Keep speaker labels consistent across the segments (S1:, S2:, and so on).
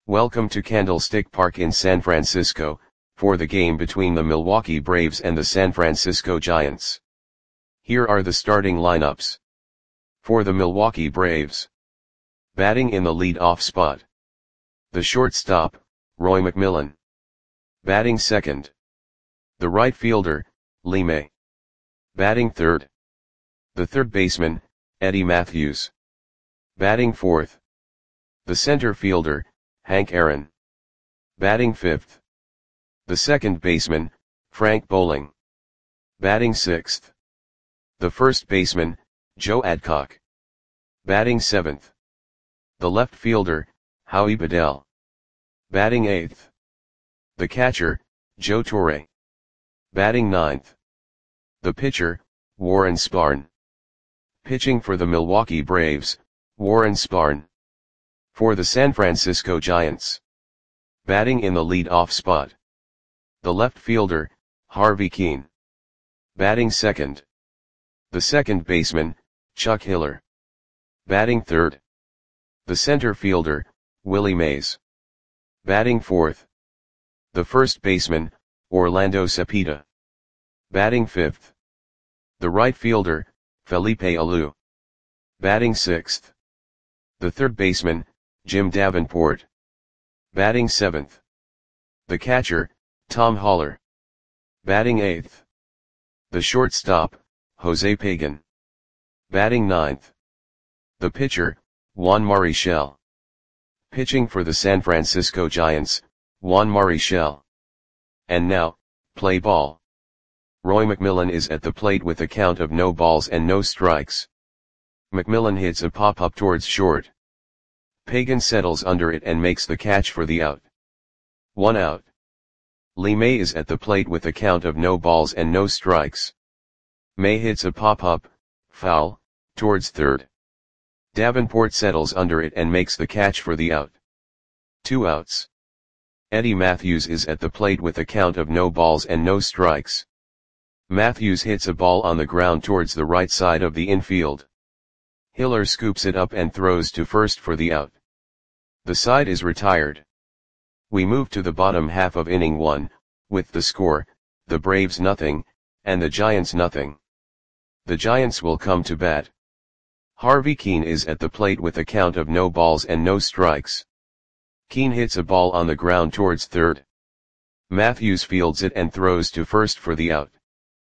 S1: Welcome to Candlestick Park in San Francisco, for the game between the Milwaukee Braves and the San Francisco Giants. Here are the starting lineups. For the Milwaukee Braves. Batting in the lead-off spot. The shortstop, Roy McMillan. Batting second. The right fielder, Lee May. Batting third. The third baseman, Eddie Mathews. Batting fourth. The center fielder, Hank Aaron. Batting fifth. The second baseman, Frank Bowling. Batting sixth. The first baseman, Joe Adcock. Batting seventh. The left fielder, Howie Bedell. Batting eighth. The catcher, Joe Torre. Batting ninth. The pitcher, Warren Spahn. Pitching for the Milwaukee Braves, Warren Spahn. For the San Francisco Giants. Batting in the lead-off spot. The left fielder, Harvey Kuenn. Batting second. The second baseman, Chuck Hiller. Batting third. The center fielder, Willie Mays. Batting fourth. The first baseman, Orlando Cepeda. Batting fifth. The right fielder, Felipe Alou. Batting sixth. The third baseman, Jim Davenport. Batting seventh. The catcher, Tom Haller. Batting eighth. The shortstop, Jose Pagan. Batting ninth. The pitcher, Juan Marichal. Pitching for the San Francisco Giants, Juan Marichal. And now, play ball. Roy McMillan is at the plate with a count of no balls and no strikes. McMillan hits a pop-up towards short. Pagan settles under it and makes the catch for the out. 1 out. Lee May is at the plate with a count of no balls and no strikes. May hits a pop-up, foul, towards third. Davenport settles under it and makes the catch for the out. 2 outs. Eddie Mathews is at the plate with a count of no balls and no strikes. Mathews hits a ball on the ground towards the right side of the infield. Hiller scoops it up and throws to first for the out. The side is retired. We move to the bottom half of inning 1, with the score, the Braves nothing, and the Giants nothing. The Giants will come to bat. Harvey Kuenn is at the plate with a count of no balls and no strikes. Kuenn hits a ball on the ground towards third. Mathews fields it and throws to first for the out.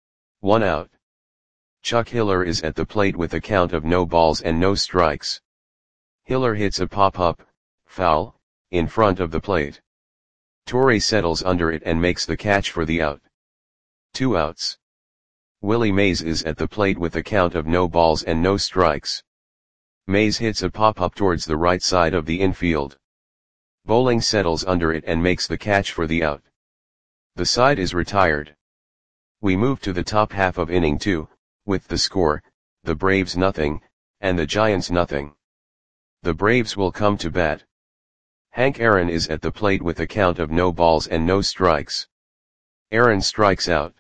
S1: 1 out. Chuck Hiller is at the plate with a count of no balls and no strikes. Hiller hits a pop-up, foul, in front of the plate. Torre settles under it and makes the catch for the out. 2 outs. Willie Mays is at the plate with a count of no balls and no strikes. Mays hits a pop-up towards the right side of the infield. Bowling settles under it and makes the catch for the out. The side is retired. We move to the top half of inning 2, with the score, the Braves nothing, and the Giants nothing. The Braves will come to bat. Hank Aaron is at the plate with a count of no balls and no strikes. Aaron strikes out.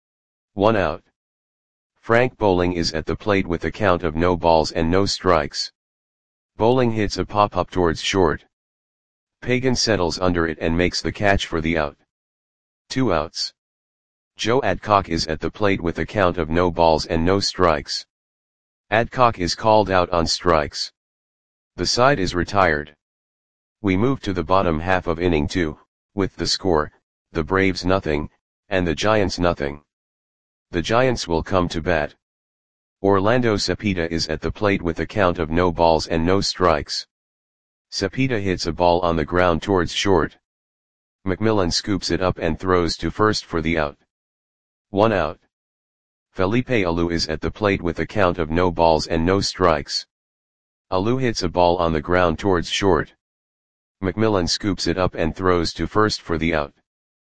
S1: 1 out. Frank Bowling is at the plate with a count of no balls and no strikes. Bowling hits a pop-up towards short. Pagan settles under it and makes the catch for the out. 2 outs. Joe Adcock is at the plate with a count of no balls and no strikes. Adcock is called out on strikes. The side is retired. We move to the bottom half of inning 2, with the score, the Braves nothing, and the Giants nothing. The Giants will come to bat. Orlando Cepeda is at the plate with a count of no balls and no strikes. Cepeda hits a ball on the ground towards short. McMillan scoops it up and throws to first for the out. 1 out. Felipe Alou is at the plate with a count of no balls and no strikes. Alou hits a ball on the ground towards short. McMillan scoops it up and throws to first for the out.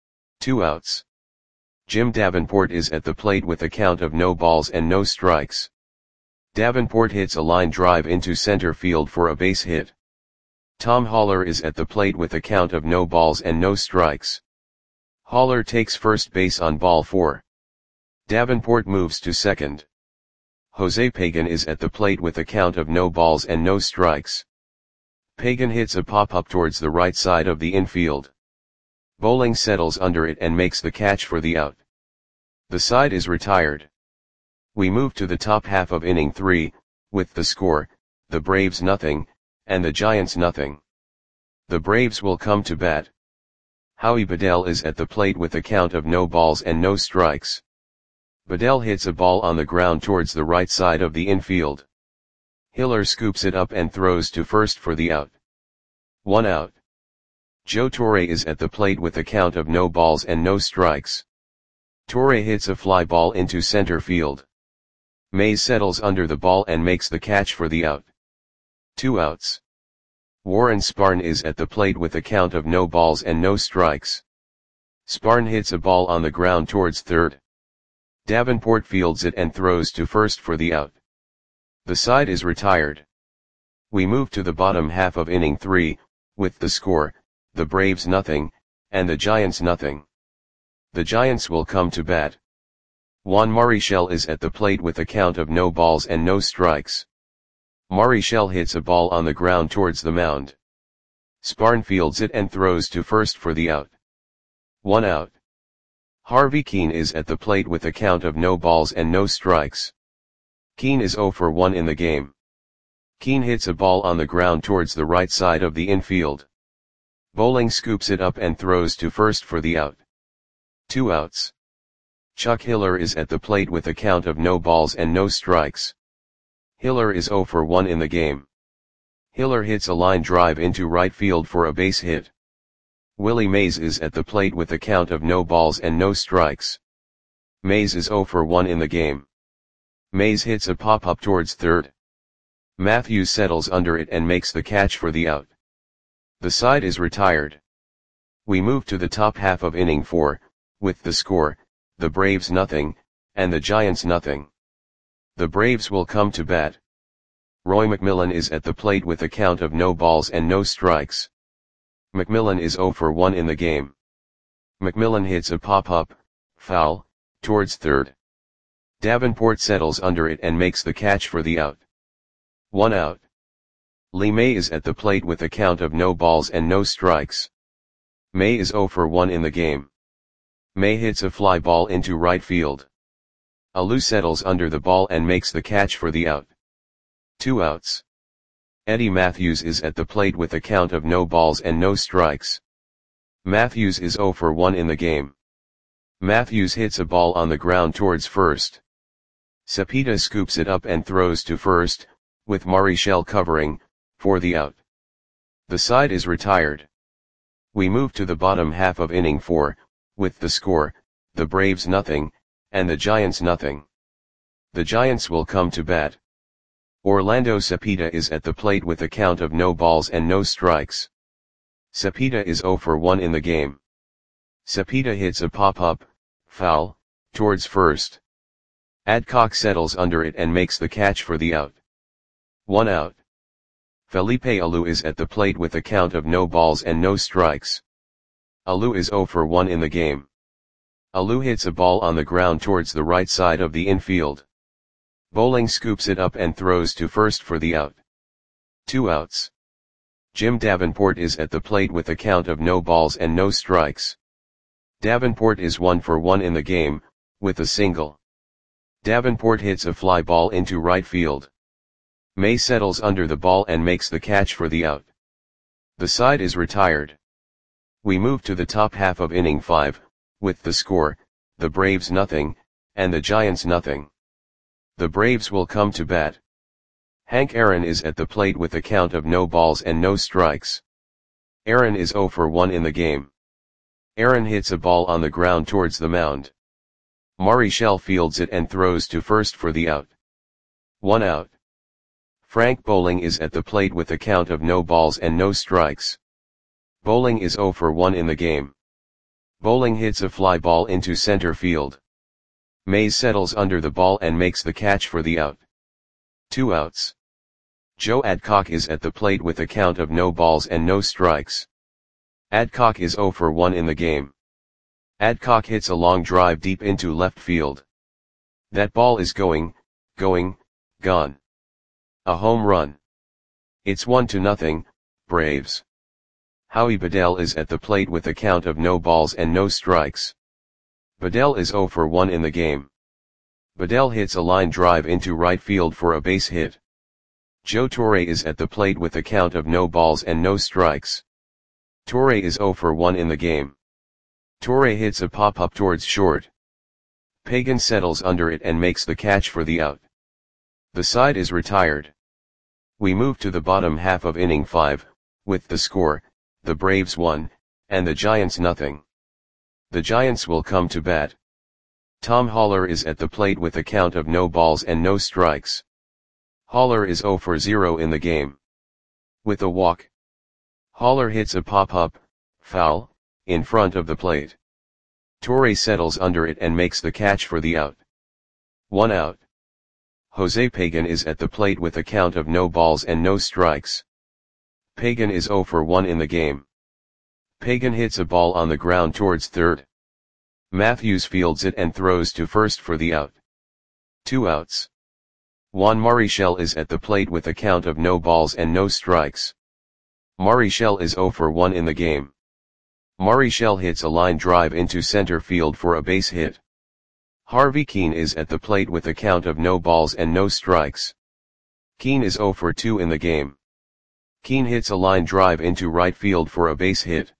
S1: 2 outs. Jim Davenport is at the plate with a count of no balls and no strikes. Davenport hits a line drive into center field for a base hit. Tom Haller is at the plate with a count of no balls and no strikes. Haller takes first base on ball 4. Davenport moves to second. Jose Pagan is at the plate with a count of no balls and no strikes. Pagan hits a pop-up towards the right side of the infield. Bowling settles under it and makes the catch for the out. The side is retired. We move to the top half of inning 3, with the score, the Braves nothing, and the Giants nothing. The Braves will come to bat. Howie Bedell is at the plate with a count of no balls and no strikes. Bedell hits a ball on the ground towards the right side of the infield. Hiller scoops it up and throws to first for the out. 1 out. Joe Torre is at the plate with a count of no balls and no strikes. Torre hits a fly ball into center field. Mays settles under the ball and makes the catch for the out. 2 outs. Warren Sparn is at the plate with a count of no balls and no strikes. Sparn hits a ball on the ground towards third. Davenport fields it and throws to first for the out. The side is retired. We move to the bottom half of inning 3, with the score, the Braves nothing, and the Giants nothing. The Giants will come to bat. Juan Marichal is at the plate with a count of no balls and no strikes. Marichal hits a ball on the ground towards the mound. Sparn fields it and throws to first for the out. 1 out. Harvey Keene is at the plate with a count of no balls and no strikes. Keene is 0 for 1 in the game. Keene hits a ball on the ground towards the right side of the infield. Bowling scoops it up and throws to first for the out. 2 outs. Chuck Hiller is at the plate with a count of no balls and no strikes. Hiller is 0 for 1 in the game. Hiller hits a line drive into right field for a base hit. Willie Mays is at the plate with a count of no balls and no strikes. Mays is 0 for 1 in the game. Mays hits a pop-up towards third. Matthews settles under it and makes the catch for the out. The side is retired. We move to the top half of inning 4, with the score, the Braves nothing, and the Giants nothing. The Braves will come to bat. Roy McMillan is at the plate with a count of no balls and no strikes. McMillan is 0 for 1 in the game. McMillan hits a pop-up, foul, towards third. Davenport settles under it and makes the catch for the out. 1 out. Lee May is at the plate with a count of no balls and no strikes. May is 0 for 1 in the game. May hits a fly ball into right field. Alou settles under the ball and makes the catch for the out. 2 outs. Eddie Matthews is at the plate with a count of no balls and no strikes. Matthews is 0 for 1 in the game. Matthews hits a ball on the ground towards first. Cepeda scoops it up and throws to first, with Marichal covering, for the out. The side is retired. We move to the bottom half of inning 4, with the score, the Braves nothing, and the Giants nothing. The Giants will come to bat. Orlando Cepeda is at the plate with a count of no balls and no strikes. Cepeda is 0 for 1 in the game. Cepeda hits a pop-up, foul, towards first. Adcock settles under it and makes the catch for the out. 1 out. Felipe Alou is at the plate with a count of no balls and no strikes. Alou is 0 for 1 in the game. Alou hits a ball on the ground towards the right side of the infield. Bowling scoops it up and throws to first for the out. 2 outs. Jim Davenport is at the plate with a count of no balls and no strikes. Davenport is 1 for 1 in the game, with a single. Davenport hits a fly ball into right field. May settles under the ball and makes the catch for the out. The side is retired. We move to the top half of inning 5, with the score, the Braves nothing, and the Giants nothing. The Braves will come to bat. Hank Aaron is at the plate with a count of no balls and no strikes. Aaron is 0 for 1 in the game. Aaron hits a ball on the ground towards the mound. Marichal fields it and throws to first for the out. 1 out. Frank Bowling is at the plate with a count of no balls and no strikes. Bowling is 0 for 1 in the game. Bowling hits a fly ball into center field. Mays settles under the ball and makes the catch for the out. 2 outs. Joe Adcock is at the plate with a count of no balls and no strikes. Adcock is 0 for 1 in the game. Adcock hits a long drive deep into left field. That ball is gone. A home run. It's 1-0, Braves. Howie Bedell is at the plate with a count of no balls and no strikes. Bedell is 0 for 1 in the game. Bedell hits a line drive into right field for a base hit. Joe Torre is at the plate with a count of no balls and no strikes. Torre is 0 for 1 in the game. Torre hits a pop-up towards short. Pagan settles under it and makes the catch for the out. The side is retired. We move to the bottom half of inning 5, with the score, the Braves 1, and the Giants nothing. The Giants will come to bat. Tom Haller is at the plate with a count of no balls and no strikes. Haller is 0 for 0 in the game. With a walk. Haller hits a pop-up, foul, in front of the plate. Torre settles under it and makes the catch for the out. 1 out. Jose Pagan is at the plate with a count of no balls and no strikes. Pagan is 0 for 1 in the game. Pagan hits a ball on the ground towards third. Matthews fields it and throws to first for the out. 2 outs. Juan Marichal is at the plate with a count of no balls and no strikes. Marichal is 0 for 1 in the game. Marichal hits a line drive into center field for a base hit. Harvey Keene is at the plate with a count of no balls and no strikes. Keene is 0 for 2 in the game. Keene hits a line drive into right field for a base hit.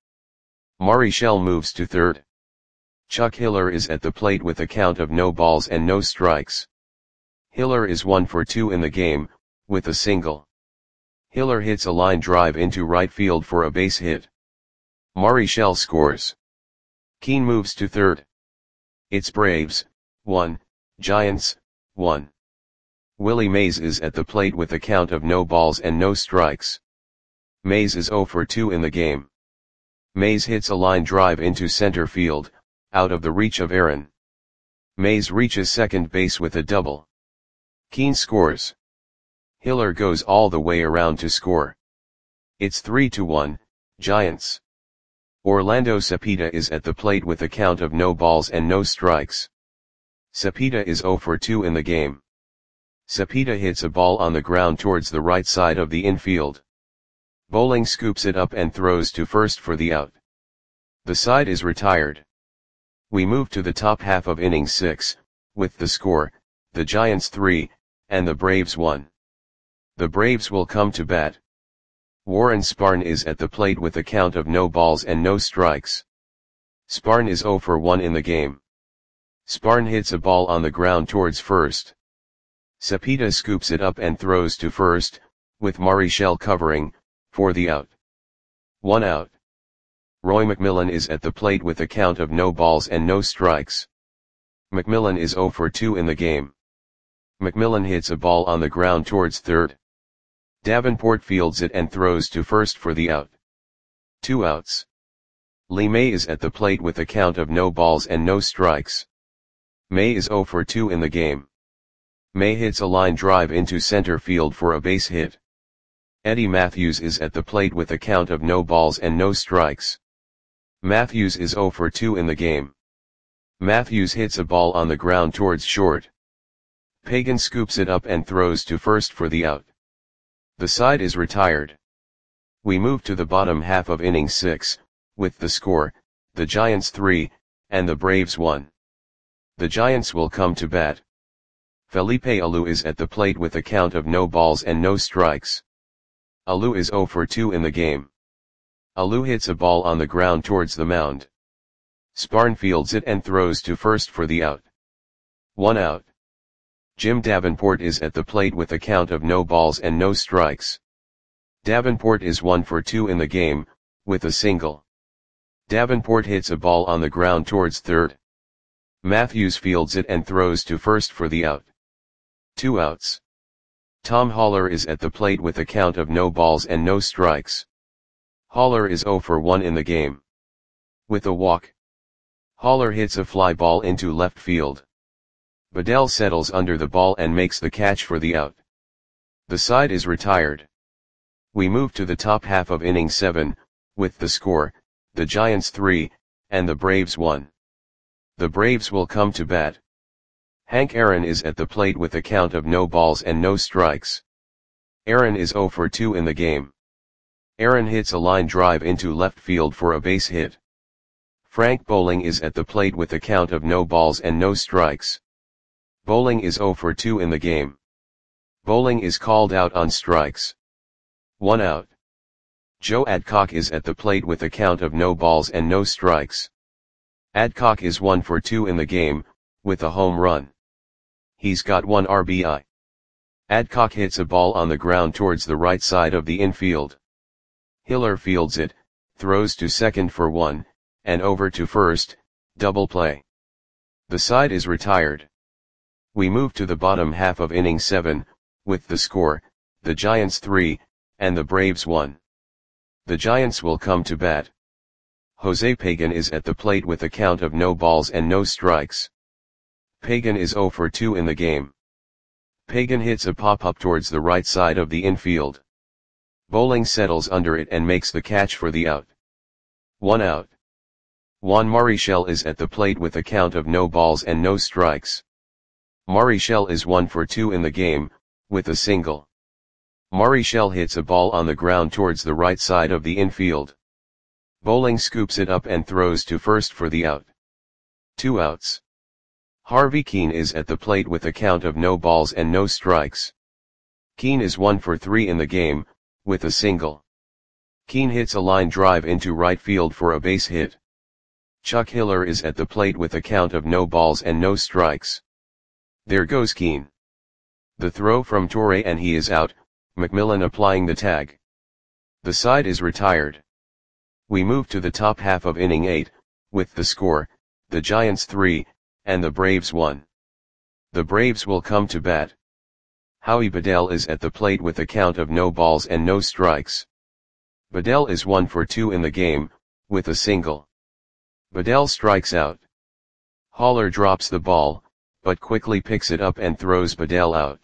S1: Marichal moves to third. Chuck Hiller is at the plate with a count of no balls and no strikes. Hiller is 1 for 2 in the game, with a single. Hiller hits a line drive into right field for a base hit. Marichal scores. Keene moves to third. It's Braves, 1, Giants, 1. Willie Mays is at the plate with a count of no balls and no strikes. Mays is 0 for 2 in the game. Mays hits a line drive into center field, out of the reach of Aaron. Mays reaches second base with a double. Keene scores. Hiller goes all the way around to score. It's 3-1, Giants. Orlando Cepeda is at the plate with a count of no balls and no strikes. Cepeda is 0 for 2 in the game. Cepeda hits a ball on the ground towards the right side of the infield. Bowling scoops it up and throws to first for the out. The side is retired. We move to the top half of inning 6, with the score, the Giants 3, and the Braves 1. The Braves will come to bat. Warren Spahn is at the plate with a count of no balls and no strikes. Spahn is 0 for 1 in the game. Spahn hits a ball on the ground towards first. Cepeda scoops it up and throws to first, with Marichal covering, for the out. 1 out. Roy McMillan is at the plate with a count of no balls and no strikes. McMillan is 0 for 2 in the game. McMillan hits a ball on the ground towards third. Davenport fields it and throws to first for the out. 2 outs. Lee May is at the plate with a count of no balls and no strikes. May is 0 for 2 in the game. May hits a line drive into center field for a base hit. Eddie Matthews is at the plate with a count of no balls and no strikes. Matthews is 0 for 2 in the game. Matthews hits a ball on the ground towards short. Pagan scoops it up and throws to first for the out. The side is retired. We move to the bottom half of inning 6, with the score, the Giants 3, and the Braves 1. The Giants will come to bat. Felipe Alou is at the plate with a count of no balls and no strikes. Alou is 0 for 2 in the game. Alou hits a ball on the ground towards the mound. Spahn fields it and throws to first for the out. 1 out. Jim Davenport is at the plate with a count of no balls and no strikes. Davenport is 1 for 2 in the game, with a single. Davenport hits a ball on the ground towards third. Matthews fields it and throws to first for the out. 2 outs. Tom Haller is at the plate with a count of no balls and no strikes. Haller is 0 for 1 in the game. With a walk. Haller hits a fly ball into left field. Bedell settles under the ball and makes the catch for the out. The side is retired. We move to the top half of inning 7, with the score, the Giants 3, and the Braves 1. The Braves will come to bat. Hank Aaron is at the plate with a count of no balls and no strikes. Aaron is 0 for 2 in the game. Aaron hits a line drive into left field for a base hit. Frank Bowling is at the plate with a count of no balls and no strikes. Bowling is 0 for 2 in the game. Bowling is called out on strikes. 1 out. Joe Adcock is at the plate with a count of no balls and no strikes. Adcock is 1 for 2 in the game, with a home run. He's got 1 RBI. Adcock hits a ball on the ground towards the right side of the infield. Hiller fields it, throws to second for 1, and over to first, double play. The side is retired. We move to the bottom half of inning 7, with the score, the Giants 3, and the Braves 1. The Giants will come to bat. Jose Pagan is at the plate with a count of no balls and no strikes. Pagan is 0 for 2 in the game. Pagan hits a pop-up towards the right side of the infield. Bowling settles under it and makes the catch for the out. 1 out. Juan Marichal is at the plate with a count of no balls and no strikes. Marichal is 1 for 2 in the game, with a single. Marichal hits a ball on the ground towards the right side of the infield. Bowling scoops it up and throws to first for the out. 2 outs. Harvey Keene is at the plate with a count of no balls and no strikes. Keene is 1 for 3 in the game, with a single. Keene hits a line drive into right field for a base hit. Chuck Hiller is at the plate with a count of no balls and no strikes. There goes Keene. The throw from Torre and he is out, McMillan applying the tag. The side is retired. We move to the top half of inning 8, with the score, the Giants 3, and the Braves 1. The Braves will come to bat. Howie Bedell is at the plate with a count of no balls and no strikes. Bedell is 1 for 2 in the game, with a single. Bedell strikes out. Haller drops the ball, but quickly picks it up and throws Bedell out.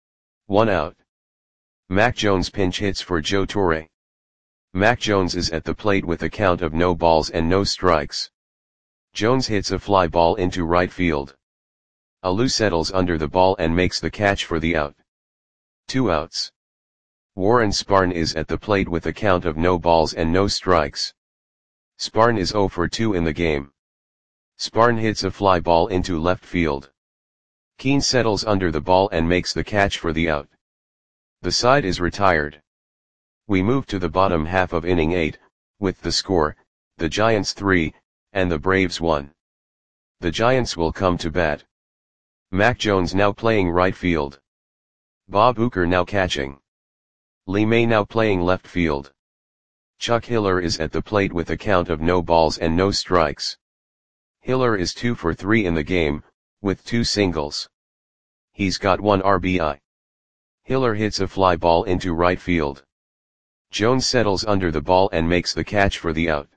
S1: 1 out. Mac Jones pinch hits for Joe Torre. Mac Jones is at the plate with a count of no balls and no strikes. Jones hits a fly ball into right field. Alou settles under the ball and makes the catch for the out. 2 outs. Warren Spahn is at the plate with a count of no balls and no strikes. Spahn is 0 for 2 in the game. Spahn hits a fly ball into left field. Keene settles under the ball and makes the catch for the out. The side is retired. We move to the bottom half of inning 8, with the score, the Giants 3, and the Braves 1. The Giants will come to bat. Mac Jones now playing right field. Bob Uecker now catching. Lee May now playing left field. Chuck Hiller is at the plate with a count of no balls and no strikes. Hiller is 2 for 3 in the game, with 2 singles. He's got 1 RBI. Hiller hits a fly ball into right field. Jones settles under the ball and makes the catch for the out.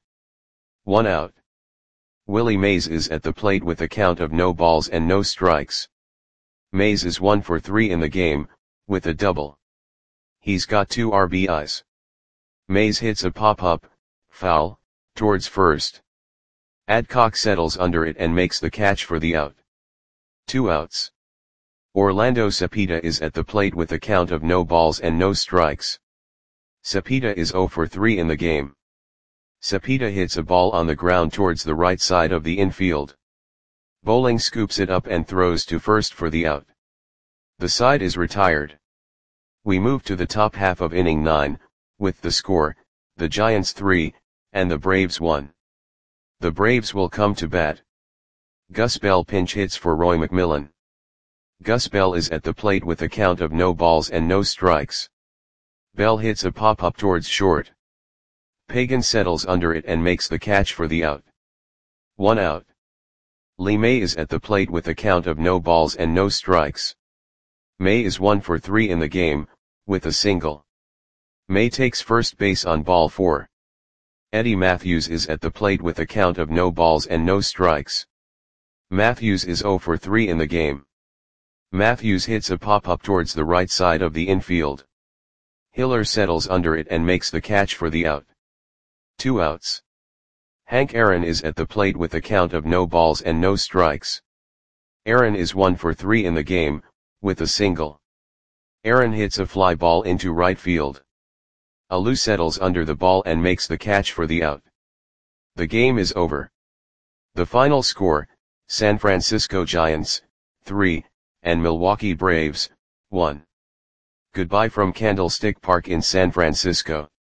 S1: 1 out. Willie Mays is at the plate with a count of no balls and no strikes. Mays is 1 for 3 in the game, with a double. He's got 2 RBIs. Mays hits a pop-up, foul, towards first. Adcock settles under it and makes the catch for the out. 2 outs. Orlando Cepeda is at the plate with a count of no balls and no strikes. Cepeda is 0 for 3 in the game. Cepeda hits a ball on the ground towards the right side of the infield. Bowling scoops it up and throws to first for the out. The side is retired. We move to the top half of inning 9, with the score, the Giants 3, and the Braves 1. The Braves will come to bat. Gus Bell pinch hits for Roy McMillan. Gus Bell is at the plate with a count of no balls and no strikes. Bell hits a pop-up towards short. Pagan settles under it and makes the catch for the out. 1 out. Lee May is at the plate with a count of no balls and no strikes. May is 1 for 3 in the game, with a single. May takes first base on ball 4. Eddie Matthews is at the plate with a count of no balls and no strikes. Matthews is 0 for 3 in the game. Matthews hits a pop-up towards the right side of the infield. Hiller settles under it and makes the catch for the out. 2 outs. Hank Aaron is at the plate with a count of no balls and no strikes. Aaron is 1 for 3 in the game, with a single. Aaron hits a fly ball into right field. Alou settles under the ball and makes the catch for the out. The game is over. The final score, San Francisco Giants, 3, and Milwaukee Braves, 1. Goodbye from Candlestick Park in San Francisco.